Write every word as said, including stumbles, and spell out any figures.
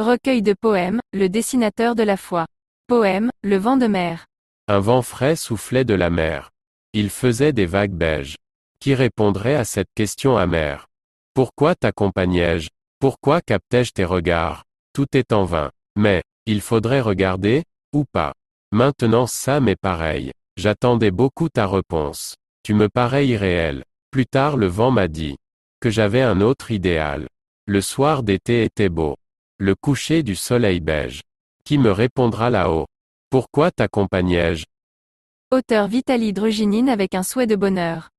Recueil de poèmes, Le dessinateur de la foi. Poème, Le vent de mer. Un vent frais soufflait de la mer. Il faisait des vagues beiges. Qui répondrait à cette question amère? Pourquoi t'accompagnais-je? Pourquoi captais-je tes regards? Tout est en vain. Mais, il faudrait regarder, ou pas? Maintenant ça m'est pareil. J'attendais beaucoup ta réponse. Tu me parais irréel. Plus tard le vent m'a dit que j'avais un autre idéal. Le soir d'été était beau. Le coucher du soleil beige. Qui me répondra là-haut? Pourquoi t'accompagnais-je? Auteur Vitaly Druginine avec un souhait de bonheur.